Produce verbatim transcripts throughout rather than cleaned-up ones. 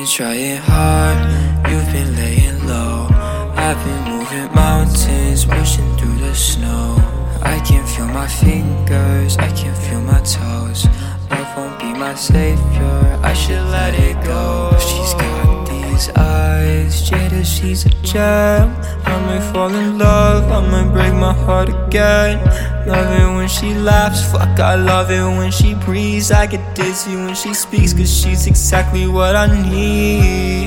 trying hard, you've been laying low. I've been moving mountains, pushing through the snow. I can feel my fingers, I can feel my toes. Love won't be my savior, I should let it go. She's got these eyes, Jada, she's a gem. I might fall in love, I might break my heart again. Love it when she laughs, fuck, I love it when she breathes. I get dizzy when she speaks, cause she's exactly what I need.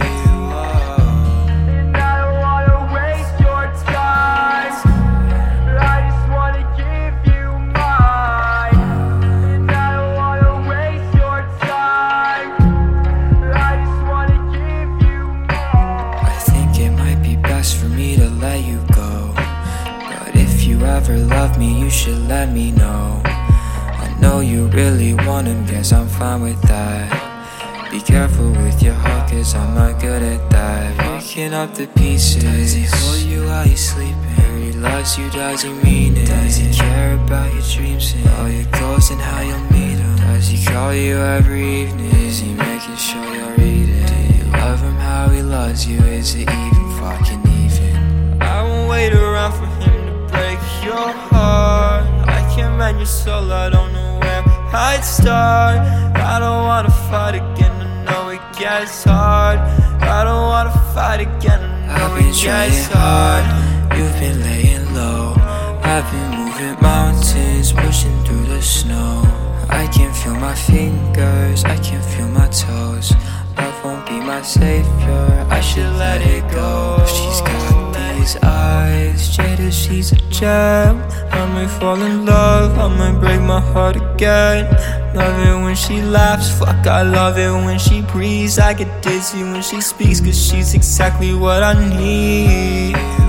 Ever love me, you should let me know. I know you really want him, guess I'm fine with that. Be careful with your heart, cause I'm not good at that. Picking up the pieces. Does he hold you while you're sleeping? He loves you, does he mean it? Does he care about your dreams and all your goals and how you'll meet him? Does he call you every evening? Is he making sure you're eating? Do you love him how he loves you? Is it even fucking even? I won't wait around for him break your heart. I can't mend your soul, I don't know where I'd start. I don't wanna fight again, I know it gets hard. I don't wanna fight again, I know it gets hard. You've been laying low, I've been moving mountains, pushing through the snow. I can feel my fingers, I can feel my toes. Love won't be my savior, I should let it go. She's got these eyes, Jada, she's a gem. I might fall in love, I might break my heart again. Love it when she laughs, fuck, I love it when she breathes. I get dizzy when she speaks, cause she's exactly what I need.